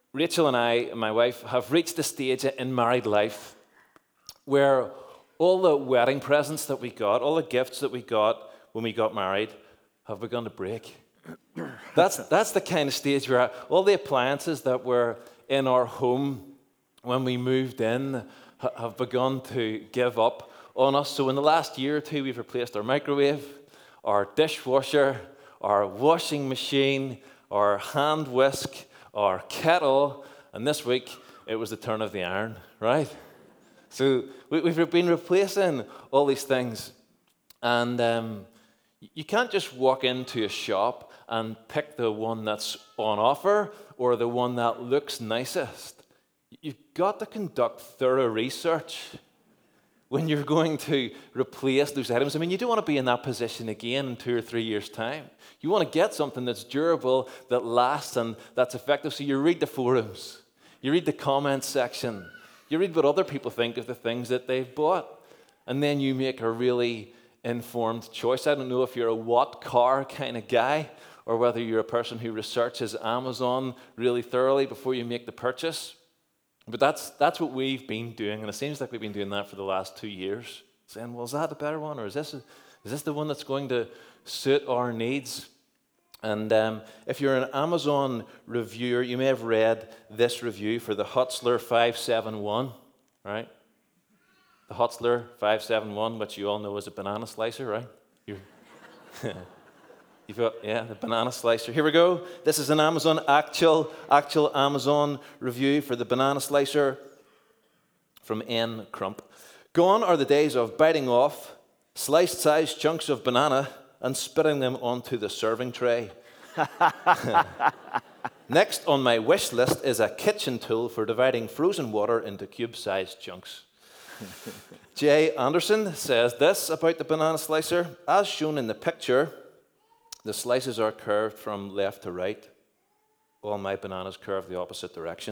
Rachel and I, my wife, have reached a stage in married life where all the wedding presents that we got, all the gifts that we got when we got married, have begun to break. That's the kind of stage we're at. All the appliances that were in our home when we moved in have begun to give up on us. So in the last year or two, we've replaced our microwave, our dishwasher, our washing machine, our hand whisk, our kettle, and this week it was the turn of the iron, right? So we've been replacing all these things, and you can't just walk into a shop and pick the one that's on offer or the one that looks nicest. You've got to conduct thorough research when you're going to replace those items. I mean, you don't want to be in that position again in 2 or 3 years' time. You want to get something that's durable, that lasts, and that's effective. So you read the forums, you read the comments section, you read what other people think of the things that they've bought, and then you make a really informed choice. I don't know if you're a what car kind of guy or whether you're a person who researches Amazon really thoroughly before you make the purchase. But that's what we've been doing, and it seems like we've been doing that for the last 2 years. Saying, well, is that the better one, or is this the one that's going to suit our needs? And if you're an Amazon reviewer, you may have read this review for the Hutzler 571, right? The Hutzler 571, which you all know is a banana slicer, right? You've got, the banana slicer. Here we go. This is an Amazon, actual Amazon review for the banana slicer from N. Crump. Gone are the days of biting off sliced-sized chunks of banana and spitting them onto the serving tray. Next on my wish list is a kitchen tool for dividing frozen water into cube-sized chunks. Jay Anderson says this about the banana slicer. As shown in the picture, the slices are curved from left to right. All my bananas curve the opposite direction.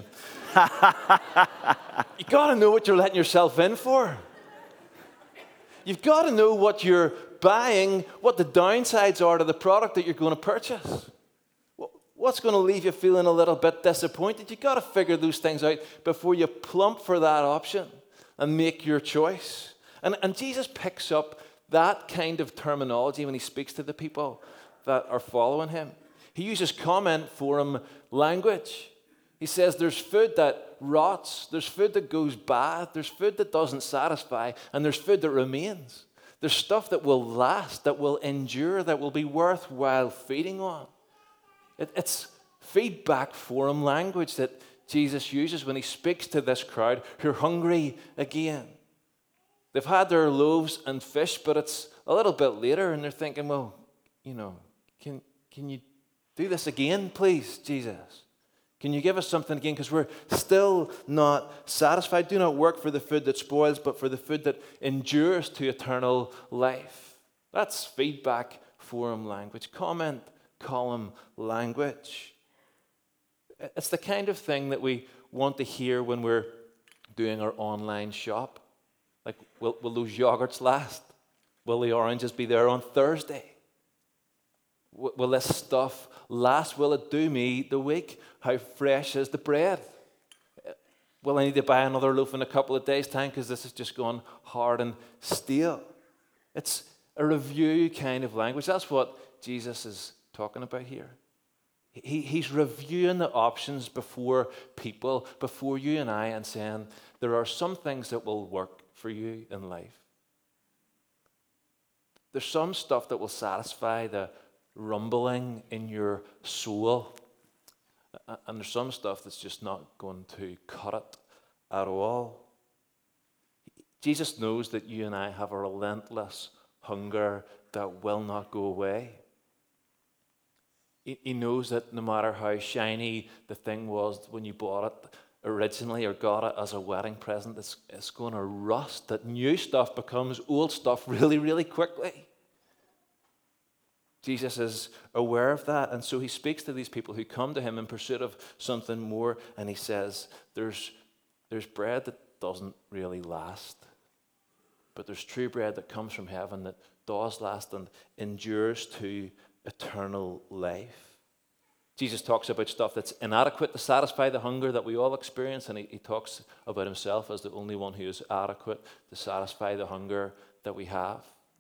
You got to know what you're letting yourself in for. You've got to know what you're buying, what the downsides are to the product that you're going to purchase. What's going to leave you feeling a little bit disappointed? You've got to figure those things out before you plump for that option and make your choice. And Jesus picks up that kind of terminology when he speaks to the people that are following him. He uses comment forum language. He says there's food that rots, there's food that goes bad, there's food that doesn't satisfy, and there's food that remains. There's stuff that will last, that will endure, that will be worthwhile feeding on. It's feedback forum language that Jesus uses when he speaks to this crowd who are hungry again. They've had their loaves and fish, but it's a little bit later, and they're thinking, well, can you do this again, please, Jesus? Can you give us something again? Because we're still not satisfied. Do not work for the food that spoils, but for the food that endures to eternal life. That's feedback forum language, comment column language. It's the kind of thing that we want to hear when we're doing our online shop. Like, will those yogurts last? Will the oranges be there on Thursday? Will this stuff last? Will it do me the week? How fresh is the bread? Will I need to buy another loaf in a couple of days' time because this has just gone hard and stale? It's a review kind of language. That's what Jesus is talking about here. He's reviewing the options before people, before you and I, and saying there are some things that will work for you in life. There's some stuff that will satisfy the rumbling in your soul. And there's some stuff that's just not going to cut it at all. Jesus knows that you and I have a relentless hunger that will not go away. He knows that no matter how shiny the thing was when you bought it originally or got it as a wedding present, it's going to rust. That new stuff becomes old stuff really, really quickly. Jesus is aware of that, and so he speaks to these people who come to him in pursuit of something more, and he says, there's bread that doesn't really last, but there's true bread that comes from heaven that does last and endures to eternal life. Jesus talks about stuff that's inadequate to satisfy the hunger that we all experience, and he talks about himself as the only one who is adequate to satisfy the hunger that we have.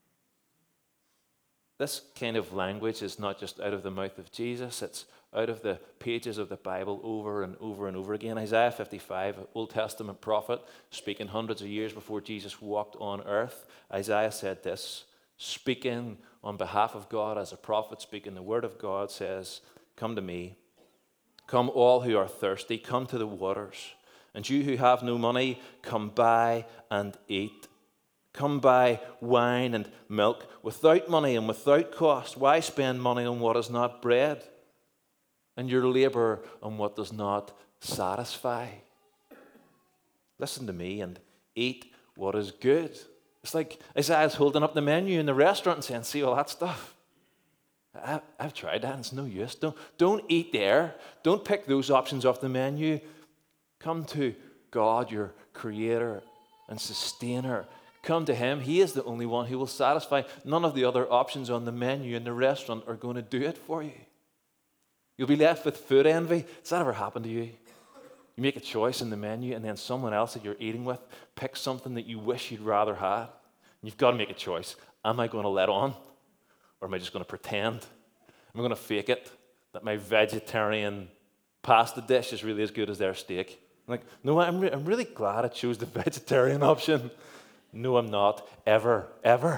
This kind of language is not just out of the mouth of Jesus, it's out of the pages of the Bible over and over and over again. Isaiah 55, an Old Testament prophet, speaking hundreds of years before Jesus walked on earth. Isaiah said this, speaking on behalf of God as a prophet, speaking the word of God, says, "Come to me, come all who are thirsty, come to the waters. And you who have no money, come buy and eat. Come buy wine and milk without money and without cost. Why spend money on what is not bread, and your labor on what does not satisfy? Listen to me and eat what is good." It's like Isaiah's holding up the menu in the restaurant and saying, "See all that stuff? I've tried that and it's no use. Don't eat there. Don't pick those options off the menu. Come to God, your creator and sustainer. Come to him. He is the only one who will satisfy. None of the other options on the menu in the restaurant are going to do it for you. You'll be left with food envy. Has that ever happened to you? You make a choice in the menu and then someone else that you're eating with picks something that you wish you'd rather had. And you've got to make a choice. Am I going to let on? Or am I just going to pretend? Am I going to fake it that my vegetarian pasta dish is really as good as their steak? I'm like, no, I'm really glad I chose the vegetarian option. No, I'm not. Ever, ever.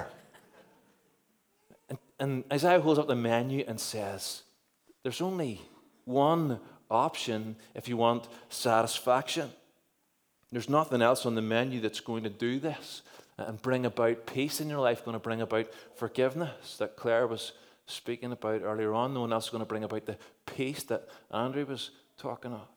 And Isaiah holds up the menu and says, there's only one option if you want satisfaction. There's nothing else on the menu that's going to do this and bring about peace in your life, going to bring about forgiveness that Claire was speaking about earlier on. No one else is going to bring about the peace that Andrew was talking of.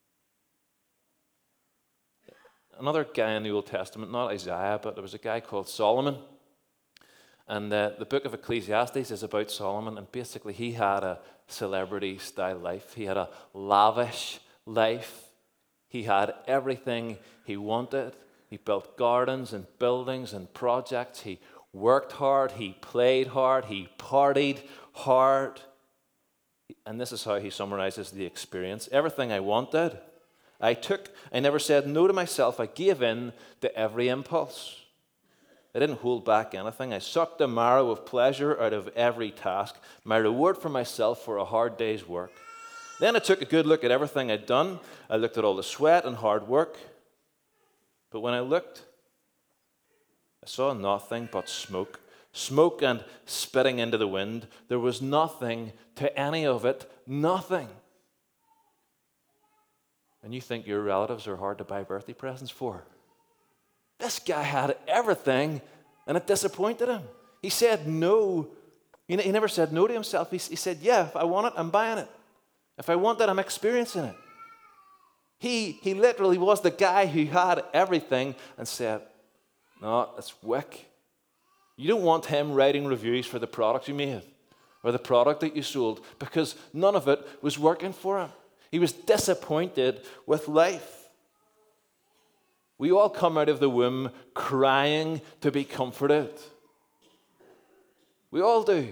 Another guy in the Old Testament, not Isaiah, but there was a guy called Solomon. And the book of Ecclesiastes is about Solomon, and basically he had a celebrity-style life. He had a lavish life. He had everything he wanted. He built gardens and buildings and projects. He worked hard. He played hard. He partied hard. And this is how he summarizes the experience. Everything I wanted, I took. I never said no to myself. I gave in to every impulse. I didn't hold back anything. I sucked the marrow of pleasure out of every task, my reward for myself for a hard day's work. Then I took a good look at everything I'd done. I looked at all the sweat and hard work. But when I looked, I saw nothing but smoke. Smoke and spitting into the wind. There was nothing to any of it. Nothing. And you think your relatives are hard to buy birthday presents for? This guy had everything, and it disappointed him. He said no. He never said no to himself. He said, yeah, if I want it, I'm buying it. If I want it, I'm experiencing it. He literally was the guy who had everything and said, no, it's wick. You don't want him writing reviews for the product you made or the product that you sold because none of it was working for him. He was disappointed with life. We all come out of the womb crying to be comforted. We all do.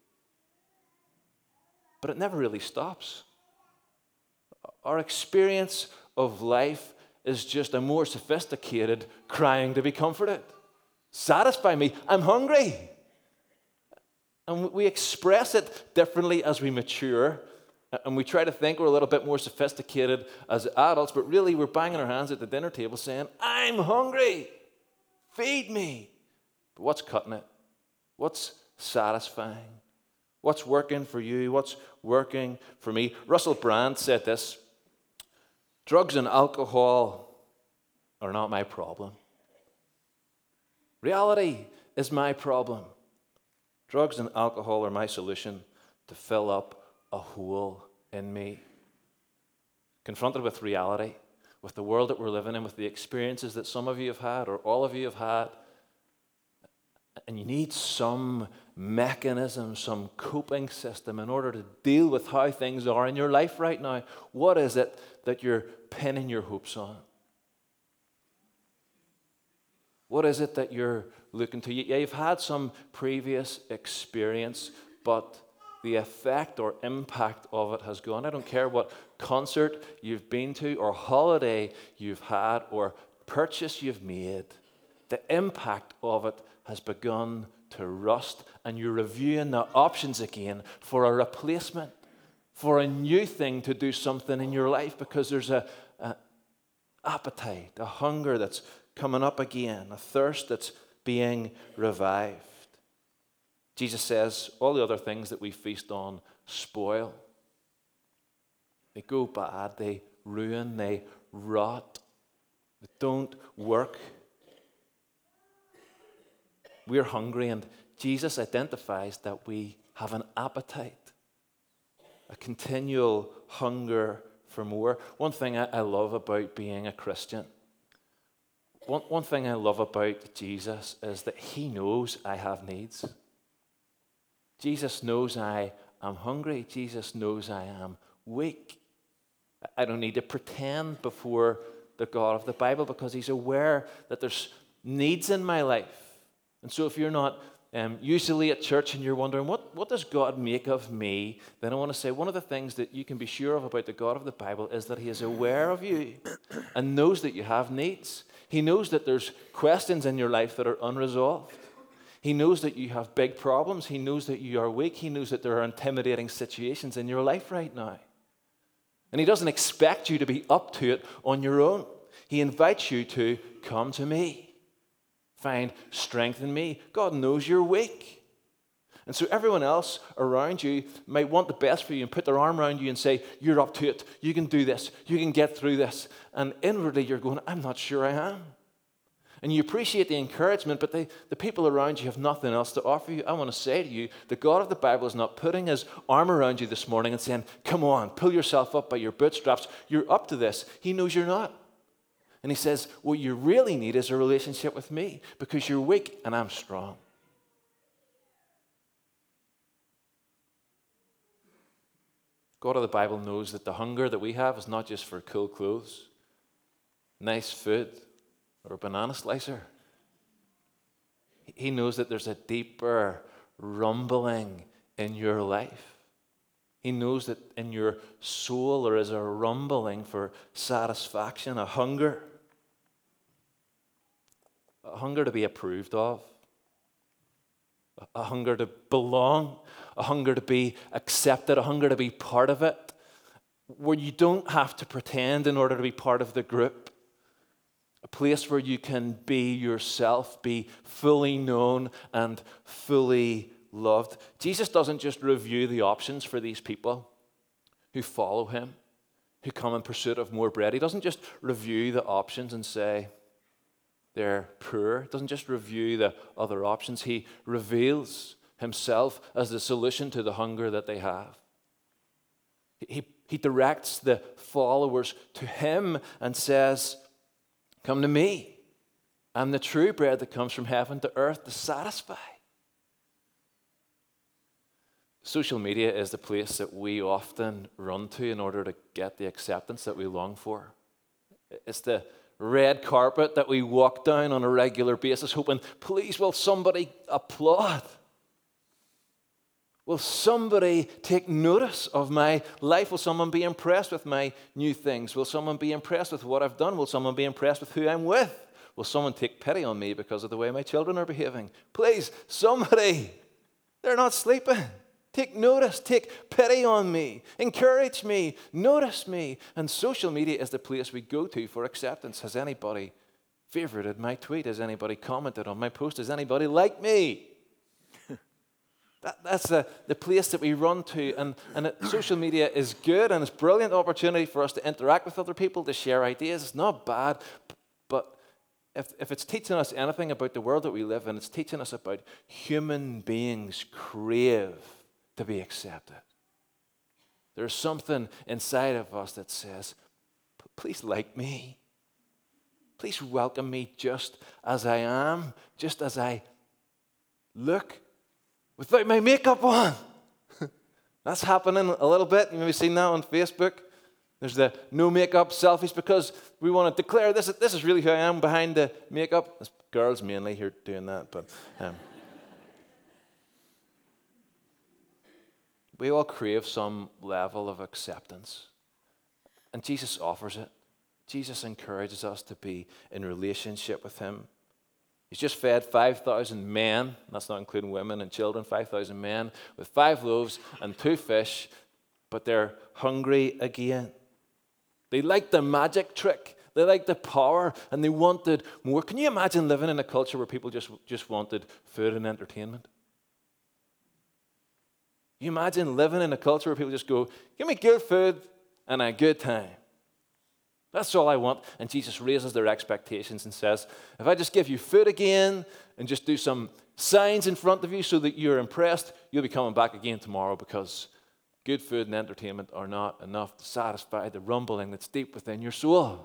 But it never really stops. Our experience of life is just a more sophisticated crying to be comforted. Satisfy me, I'm hungry. And we express it differently as we mature. And we try to think we're a little bit more sophisticated as adults, but really we're banging our hands at the dinner table saying, I'm hungry, feed me. But what's cutting it? What's satisfying? What's working for you? What's working for me? Russell Brand said this, drugs and alcohol are not my problem. Reality is my problem. Drugs and alcohol are my solution to fill up a hole in me. Confronted with reality, with the world that we're living in, with the experiences that some of you have had or all of you have had, and you need some mechanism, some coping system in order to deal with how things are in your life right now. What is it that you're pinning your hopes on? What is it that you're looking to? Yeah, you've had some previous experience, but the effect or impact of it has gone. I don't care what concert you've been to or holiday you've had or purchase you've made, the impact of it has begun to rust, and you're reviewing the options again for a replacement, for a new thing to do something in your life, because there's a appetite, a hunger that's coming up again, a thirst that's being revived. Jesus says all the other things that we feast on spoil. They go bad, they ruin, they rot, they don't work. We're hungry, and Jesus identifies that we have an appetite, a continual hunger for more. One thing I love about being a Christian, one thing I love about Jesus is that he knows I have needs. Jesus knows I am hungry. Jesus knows I am weak. I don't need to pretend before the God of the Bible, because he's aware that there's needs in my life. And so if you're not usually at church and you're wondering, what does God make of me? Then I want to say one of the things that you can be sure of about the God of the Bible is that he is aware of you and knows that you have needs. He knows that there's questions in your life that are unresolved. He knows that you have big problems. He knows that you are weak. He knows that there are intimidating situations in your life right now. And he doesn't expect you to be up to it on your own. He invites you to come to me. Find strength in me. God knows you're weak. And so everyone else around you might want the best for you and put their arm around you and say, you're up to it. You can do this. You can get through this. And inwardly you're going, I'm not sure I am. And you appreciate the encouragement, but the people around you have nothing else to offer you. I want to say to you, the God of the Bible is not putting his arm around you this morning and saying, come on, pull yourself up by your bootstraps. You're up to this. He knows you're not. And he says, what you really need is a relationship with me, because you're weak and I'm strong. God of the Bible knows that the hunger that we have is not just for cool clothes, nice food, or a banana slicer. He knows that there's a deeper rumbling in your life. He knows that in your soul there is a rumbling for satisfaction, a hunger to be approved of, a hunger to belong, a hunger to be accepted, a hunger to be part of it, where you don't have to pretend in order to be part of the group, a place where you can be yourself, be fully known and fully loved. Jesus doesn't just review the options for these people who follow him, who come in pursuit of more bread. He doesn't just review the options and say they're poor. He doesn't just review the other options. He reveals himself as the solution to the hunger that they have. He directs the followers to him and says, come to me. I'm the true bread that comes from heaven to earth to satisfy. Social media is the place that we often run to in order to get the acceptance that we long for. It's the red carpet that we walk down on a regular basis, hoping, please, will somebody applaud? Will somebody take notice of my life? Will someone be impressed with my new things? Will someone be impressed with what I've done? Will someone be impressed with who I'm with? Will someone take pity on me because of the way my children are behaving? Please, somebody, they're not sleeping. Take notice, take pity on me, encourage me, notice me. And social media is the place we go to for acceptance. Has anybody favorited my tweet? Has anybody commented on my post? Does anybody like me? That's the place that we run to. And social media is good, and it's a brilliant opportunity for us to interact with other people, to share ideas. It's not bad. But if it's teaching us anything about the world that we live in, it's teaching us about human beings crave to be accepted. There's something inside of us that says, please like me. Please welcome me just as I am, just as I look, without my makeup on. That's happening a little bit. You've maybe seen that on Facebook. There's the no makeup selfies because we want to declare this is really who I am behind the makeup. It's girls mainly here doing that, but We all crave some level of acceptance. And Jesus offers it. Jesus encourages us to be in relationship with him. He's just fed 5,000 men, that's not including women and children, 5,000 men with 5 loaves and 2 fish, but they're hungry again. They liked the magic trick. They liked the power, and they wanted more. Can you imagine living in a culture where people just wanted food and entertainment? You imagine living in a culture where people just go, give me good food and a good time. That's all I want. And Jesus raises their expectations and says, if I just give you food again and just do some signs in front of you so that you're impressed, you'll be coming back again tomorrow, because good food and entertainment are not enough to satisfy the rumbling that's deep within your soul.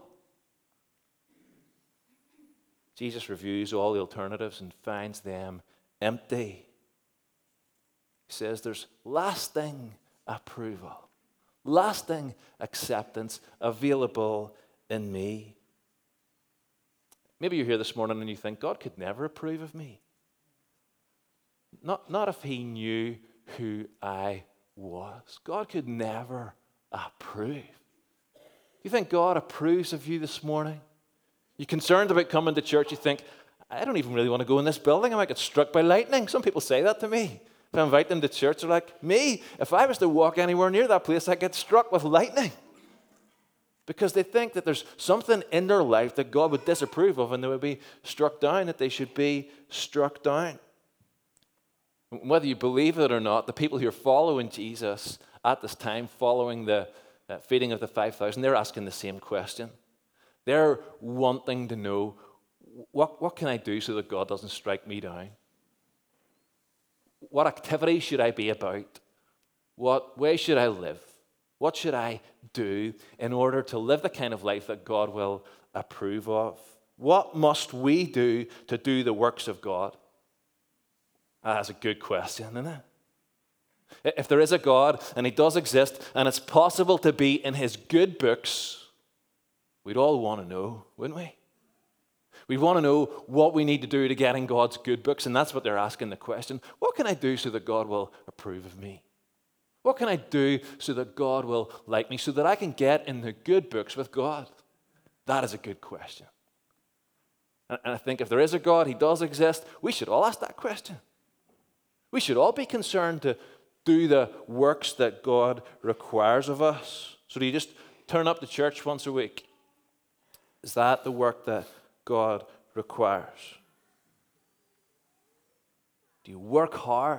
Jesus reviews all the alternatives and finds them empty. He says there's lasting approval, lasting acceptance available in me. Maybe you're here this morning and you think, God could never approve of me. Not if he knew who I was. God could never approve. You think God approves of you this morning? You're concerned about coming to church. You think, I don't even really want to go in this building. I might get struck by lightning. Some people say that to me. If I invite them to church, they're like, me, if I was to walk anywhere near that place, I'd get struck with lightning. Because they think that there's something in their life that God would disapprove of and they would be struck down, that they should be struck down. Whether you believe it or not, the people who are following Jesus at this time, following the feeding of the 5,000, they're asking the same question. They're wanting to know, what can I do so that God doesn't strike me down? What activity should I be about? What way should I live? What should I do in order to live the kind of life that God will approve of? What must we do to do the works of God? That's a good question, isn't it? If there is a God, and he does exist, and it's possible to be in his good books, we'd all want to know, wouldn't we? We want to know what we need to do to get in God's good books, and that's what they're asking the question. What can I do so that God will approve of me? What can I do so that God will like me, so that I can get in the good books with God? That is a good question. And I think if there is a God, he does exist, we should all ask that question. We should all be concerned to do the works that God requires of us. So do you just turn up to church once a week? Is that the work that God requires? Do you work hard?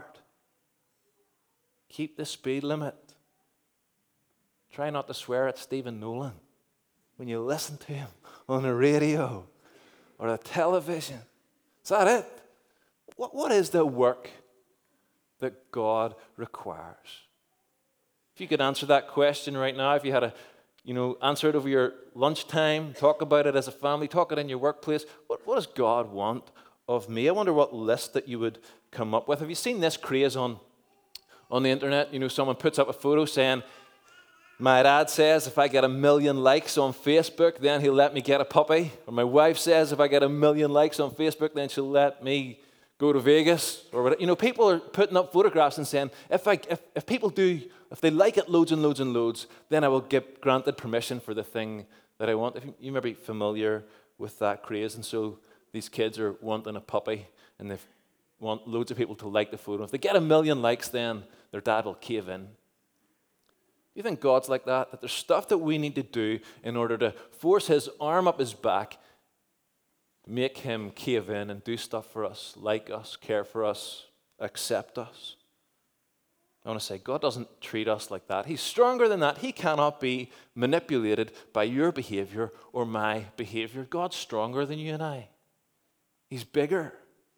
Keep the speed limit. Try not to swear at Stephen Nolan when you listen to him on the radio or the television. Is that it? What is the work that God requires? If you could answer that question right now, if you had answer it over your lunchtime, talk about it as a family, talk it in your workplace. What does God want of me? I wonder what list that you would come up with. Have you seen this craze on the internet? Someone puts up a photo saying, my dad says if I get 1 million likes on Facebook, then he'll let me get a puppy. Or my wife says if I get 1 million likes on Facebook, then she'll let me go to Vegas. Or whatever. People are putting up photographs and saying, if they like it loads and loads and loads, then I will get granted permission for the thing that I want. If you may be familiar with that craze, and so these kids are wanting a puppy, and they want loads of people to like the photo. If they get 1 million likes, then their dad will cave in. Do you think God's like that? That there's stuff that we need to do in order to force his arm up his back, make him cave in and do stuff for us, like us, care for us, accept us? I want to say, God doesn't treat us like that. He's stronger than that. He cannot be manipulated by your behavior or my behavior. God's stronger than you and I. He's bigger.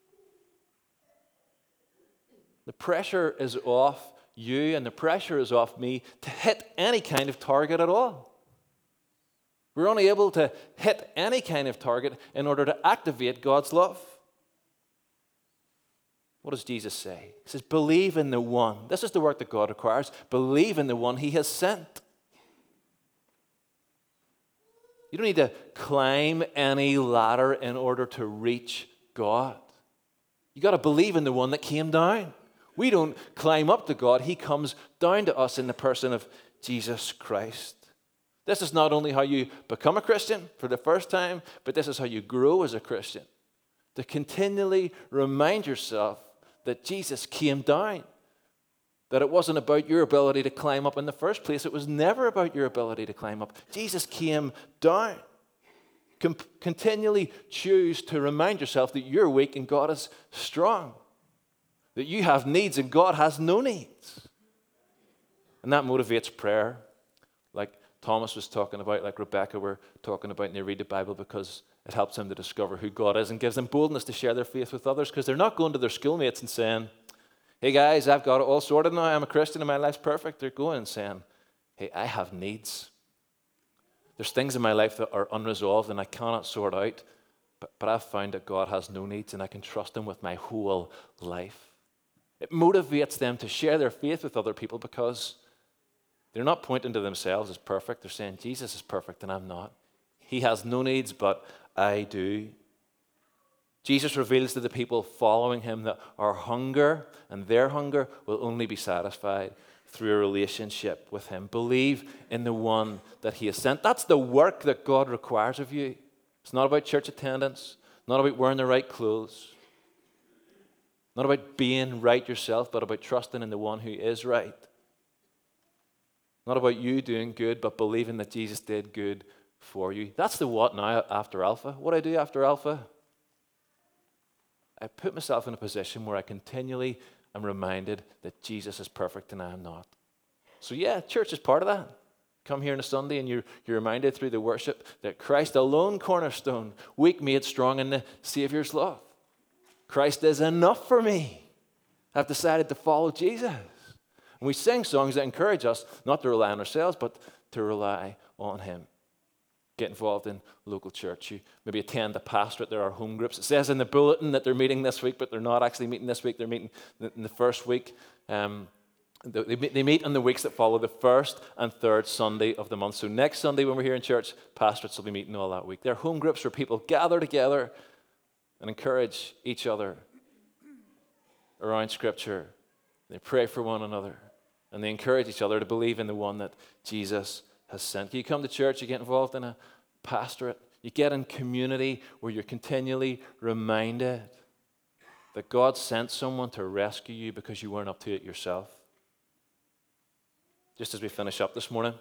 The pressure is off you and the pressure is off me to hit any kind of target at all. We're only able to hit any kind of target in order to activate God's love. What does Jesus say? He says, believe in the one. This is the work that God requires. Believe in the one he has sent. You don't need to climb any ladder in order to reach God. You got to believe in the one that came down. We don't climb up to God. He comes down to us in the person of Jesus Christ. This is not only how you become a Christian for the first time, but this is how you grow as a Christian. To continually remind yourself that Jesus came down. That it wasn't about your ability to climb up in the first place. It was never about your ability to climb up. Jesus came down. Continually choose to remind yourself that you're weak and God is strong. That you have needs and God has no needs. And that motivates prayer. Like Thomas was talking about, like Rebecca were talking about, and they read the Bible because it helps them to discover who God is and gives them boldness to share their faith with others, because they're not going to their schoolmates and saying, hey guys, I've got it all sorted now. I'm a Christian and my life's perfect. They're going and saying, hey, I have needs. There's things in my life that are unresolved and I cannot sort out, but I've found that God has no needs and I can trust Him with my whole life. It motivates them to share their faith with other people because they're not pointing to themselves as perfect. They're saying, Jesus is perfect and I'm not. He has no needs, but I do. Jesus reveals to the people following Him that our hunger and their hunger will only be satisfied through a relationship with Him. Believe in the one that He has sent. That's the work that God requires of you. It's not about church attendance, not about wearing the right clothes, not about being right yourself, but about trusting in the one who is right. Not about you doing good, but believing that Jesus did good for you. That's the what now after Alpha. What do I do after Alpha? I put myself in a position where I continually am reminded that Jesus is perfect and I am not. So yeah, church is part of that. Come here on a Sunday and you're reminded through the worship that Christ alone, cornerstone, weak made strong in the Savior's love. Christ is enough for me. I've decided to follow Jesus. And we sing songs that encourage us not to rely on ourselves, but to rely on Him. Get involved in local church. You maybe attend a pastorate. There are home groups. It says in the bulletin that they're meeting this week, but they're not actually meeting this week. They're meeting in the first week. They meet on the weeks that follow the first and third Sunday of the month. So next Sunday when we're here in church, pastorates will be meeting all that week. They're home groups where people gather together and encourage each other around Scripture. They pray for one another, and they encourage each other to believe in the one that Jesus has sent. You come to church, you get involved in a pastorate, you get in community where you're continually reminded that God sent someone to rescue you because you weren't up to it yourself. Just as we finish up this morning,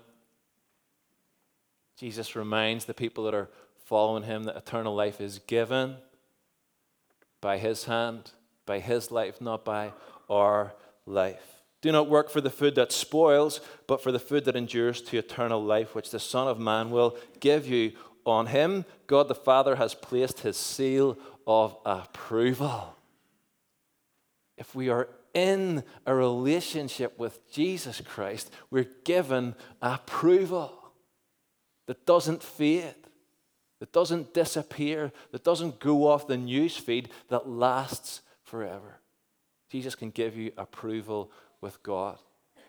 Jesus reminds the people that are following Him that eternal life is given by His hand, by His life, not by our life. Do not work for the food that spoils, but for the food that endures to eternal life, which the Son of Man will give you. On Him, God the Father has placed His seal of approval. If we are in a relationship with Jesus Christ, we're given approval that doesn't fade, that doesn't disappear, that doesn't go off the news feed, that lasts forever. Jesus can give you approval with God.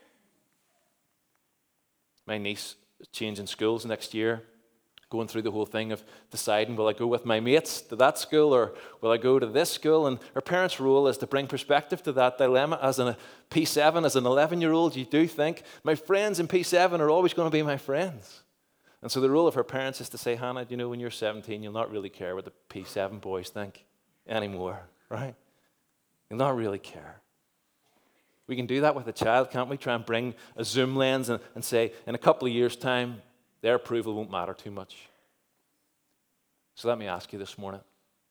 My niece is changing schools next year, going through the whole thing of deciding, will I go with my mates to that school or will I go to this school? And her parents' role is to bring perspective to that dilemma. As a P7, as an 11-year-old, you do think, my friends in P7 are always going to be my friends. And so the role of her parents is to say, Hannah, you know, when you're 17, you'll not really care what the P7 boys think anymore, right? You'll not really care. We can do that with a child, can't we? Try and bring a zoom lens and say, in a couple of years' time, their approval won't matter too much. So let me ask you this morning.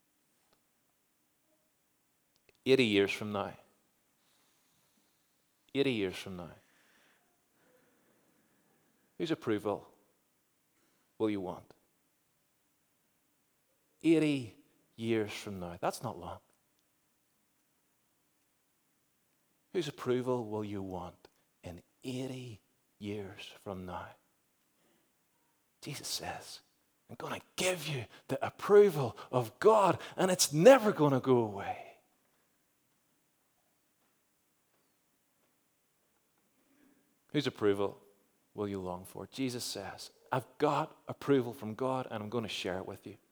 80 years from now, 80 years from now, whose approval will you want? 80 years from now, that's not long. Whose approval will you want in 80 years from now? Jesus says, I'm going to give you the approval of God, and it's never going to go away. Whose approval will you long for? Jesus says, I've got approval from God, and I'm going to share it with you.